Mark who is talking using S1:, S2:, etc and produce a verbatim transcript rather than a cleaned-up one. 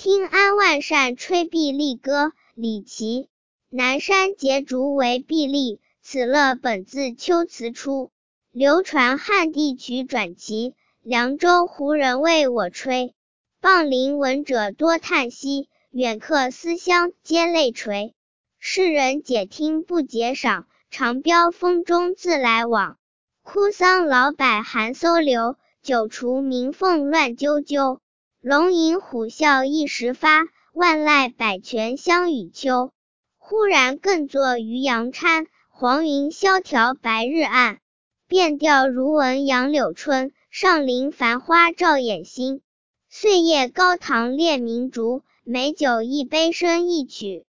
S1: 听安万善吹碧丽歌，李琦。南山节竹为碧丽，此乐本自秋词出。流传汉地曲转奇，凉州胡人为我吹。傍邻闻者多叹息，远客思乡皆泪垂。世人解听不解赏，长标风中自来往。哭丧老柏寒搜流，久除鸣凤乱啾啾。龙吟虎啸一时发，万籁百泉相与秋。忽然更作渔阳滩，黄云萧条白日暗。变调如闻杨柳春，上林繁花照眼心。岁夜高堂列明烛，美酒一杯生一曲。